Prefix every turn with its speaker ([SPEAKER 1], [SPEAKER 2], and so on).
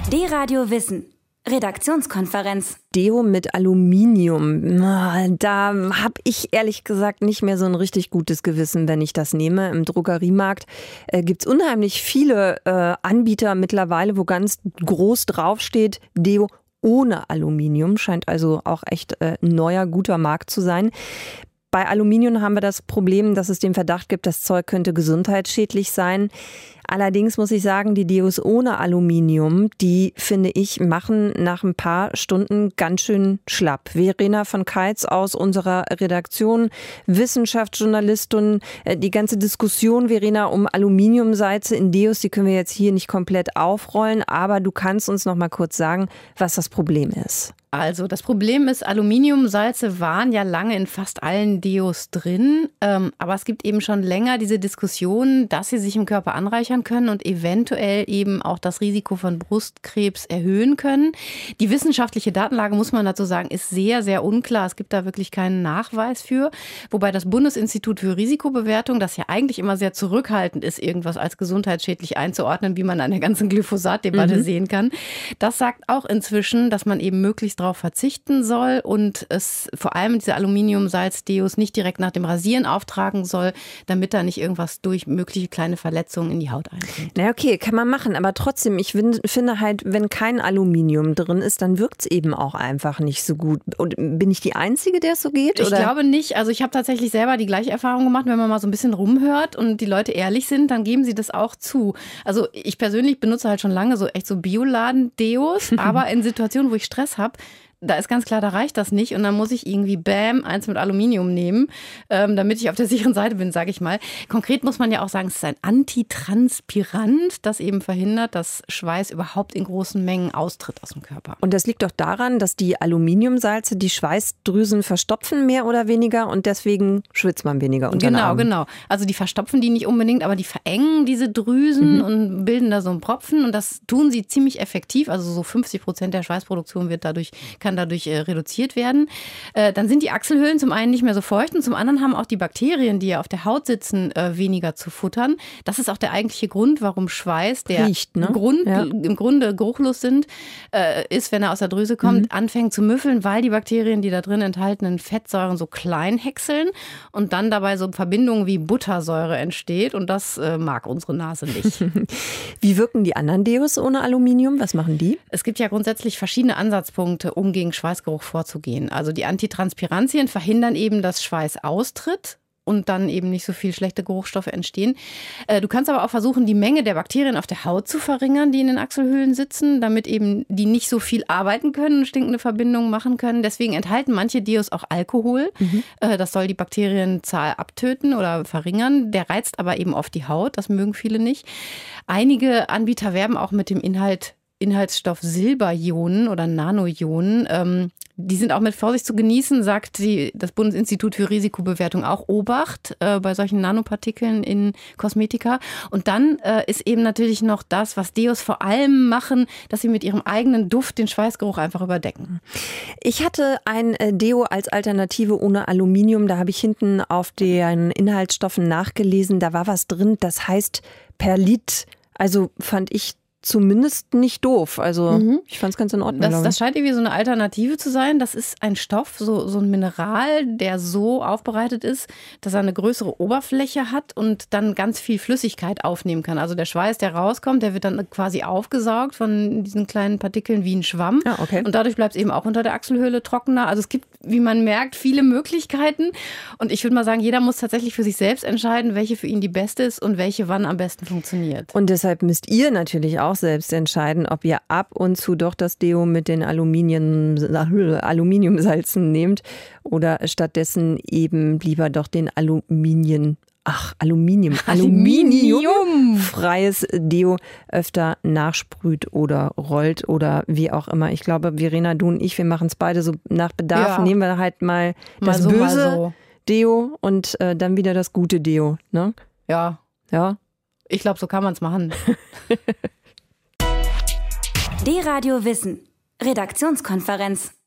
[SPEAKER 1] D-Radio Wissen. Redaktionskonferenz.
[SPEAKER 2] Deo mit Aluminium. Da habe ich ehrlich gesagt nicht mehr so ein richtig gutes Gewissen, wenn ich das nehme. Im Drogeriemarkt gibt's unheimlich viele Anbieter mittlerweile, wo ganz groß draufsteht, Deo ohne Aluminium. Scheint also auch echt ein neuer, guter Markt zu sein. Bei Aluminium haben wir das Problem, dass es den Verdacht gibt, das Zeug könnte gesundheitsschädlich sein. Allerdings muss ich sagen, die Deos ohne Aluminium, die, finde ich, machen nach ein paar Stunden ganz schön schlapp. Verena von Keitz aus unserer Redaktion, Wissenschaftsjournalistin, die ganze Diskussion, Verena, um Aluminiumsalze in Deos, die können wir jetzt hier nicht komplett aufrollen, aber du kannst uns noch mal kurz sagen, was das Problem ist.
[SPEAKER 3] Also das Problem ist, Aluminiumsalze waren ja lange in fast allen Deos drin, aber es gibt eben schon länger diese Diskussion, dass sie sich im Körper anreichern können und eventuell eben auch das Risiko von Brustkrebs erhöhen können. Die wissenschaftliche Datenlage, muss man dazu sagen, ist sehr, sehr unklar. Es gibt da wirklich keinen Nachweis für, wobei das Bundesinstitut für Risikobewertung, das ja eigentlich immer sehr zurückhaltend ist, irgendwas als gesundheitsschädlich einzuordnen, wie man an der ganzen Glyphosat-Debatte sehen kann, das sagt auch inzwischen, dass man eben möglichst darauf verzichten soll und es vor allem diese Aluminiumsalz-Deos nicht direkt nach dem Rasieren auftragen soll, damit da nicht irgendwas durch mögliche kleine Verletzungen in die Haut eindringt.
[SPEAKER 2] Na okay, kann man machen, aber trotzdem, ich finde halt, wenn kein Aluminium drin ist, dann wirkt es eben auch einfach nicht so gut. Und bin ich die Einzige, der es so geht?
[SPEAKER 3] Ich glaube nicht. Also ich habe tatsächlich selber die gleiche Erfahrung gemacht, wenn man mal so ein bisschen rumhört und die Leute ehrlich sind, dann geben sie das auch zu. Also ich persönlich benutze halt schon lange so echt so Bioladen-Deos, aber in Situationen, wo ich Stress habe, da ist ganz klar, da reicht das nicht. Und dann muss ich irgendwie eins mit Aluminium nehmen, damit ich auf der sicheren Seite bin, sage ich mal. Konkret muss man ja auch sagen, es ist ein Antitranspirant, das eben verhindert, dass Schweiß überhaupt in großen Mengen austritt aus dem Körper.
[SPEAKER 2] Und das liegt doch daran, dass die Aluminiumsalze die Schweißdrüsen verstopfen, mehr oder weniger. Und deswegen schwitzt man weniger unter den Armen.
[SPEAKER 3] Genau. Also die verstopfen die nicht unbedingt, aber die verengen diese Drüsen und bilden da so einen Propfen. Und das tun sie ziemlich effektiv. Also so 50% der Schweißproduktion kann dadurch reduziert werden. Dann sind die Achselhöhlen zum einen nicht mehr so feucht und zum anderen haben auch die Bakterien, die ja auf der Haut sitzen, weniger zu futtern. Das ist auch der eigentliche Grund, warum Schweiß, der
[SPEAKER 2] riecht, ne?
[SPEAKER 3] im Grunde geruchlos ist, wenn er aus der Drüse kommt, anfängt zu müffeln, weil die Bakterien, die da drin enthaltenen Fettsäuren so klein häckseln und dann dabei so Verbindungen wie Buttersäure entsteht und das mag unsere Nase nicht.
[SPEAKER 2] Wie wirken die anderen Deos ohne Aluminium? Was machen die?
[SPEAKER 3] Es gibt ja grundsätzlich verschiedene Ansatzpunkte, um gegen Schweißgeruch vorzugehen. Also die Antitranspirantien verhindern eben, dass Schweiß austritt und dann eben nicht so viel schlechte Geruchsstoffe entstehen. Du kannst aber auch versuchen, die Menge der Bakterien auf der Haut zu verringern, die in den Achselhöhlen sitzen, damit eben die nicht so viel arbeiten können und stinkende Verbindungen machen können. Deswegen enthalten manche Deos auch Alkohol. Das soll die Bakterienzahl abtöten oder verringern. Der reizt aber eben oft die Haut. Das mögen viele nicht. Einige Anbieter werben auch mit dem Inhaltsstoff Silberionen oder Nanoionen. Die sind auch mit Vorsicht zu genießen, sagt das Bundesinstitut für Risikobewertung auch. Obacht bei solchen Nanopartikeln in Kosmetika. Und dann ist eben natürlich noch das, was Deos vor allem machen, dass sie mit ihrem eigenen Duft den Schweißgeruch einfach überdecken.
[SPEAKER 2] Ich hatte ein Deo als Alternative ohne Aluminium. Da habe ich hinten auf den Inhaltsstoffen nachgelesen. Da war was drin, das heißt Perlit. Also fand ich zumindest nicht doof. Also ich fand es ganz in Ordnung.
[SPEAKER 3] Das scheint irgendwie so eine Alternative zu sein. Das ist ein Stoff, so ein Mineral, der so aufbereitet ist, dass er eine größere Oberfläche hat und dann ganz viel Flüssigkeit aufnehmen kann. Also der Schweiß, der rauskommt, der wird dann quasi aufgesaugt von diesen kleinen Partikeln wie ein Schwamm.
[SPEAKER 2] Ah, okay.
[SPEAKER 3] Und dadurch bleibt es eben auch unter der Achselhöhle trockener. Also es gibt, wie man merkt, viele Möglichkeiten. Und ich würde mal sagen, jeder muss tatsächlich für sich selbst entscheiden, welche für ihn die beste ist und welche wann am besten funktioniert.
[SPEAKER 2] Und deshalb müsst ihr natürlich auch selbst entscheiden, ob ihr ab und zu doch das Deo mit den Aluminiumsalzen nehmt oder stattdessen eben lieber doch den Aluminiumfreies Deo öfter nachsprüht oder rollt oder wie auch immer. Ich glaube, Verena, du und ich, wir machen es beide so nach Bedarf. Ja. Nehmen wir halt mal das
[SPEAKER 3] so,
[SPEAKER 2] böse Deo und dann wieder das gute Deo. Ne?
[SPEAKER 3] Ja. Ich glaube, so kann man es machen.
[SPEAKER 1] D-Radio Wissen. Redaktionskonferenz.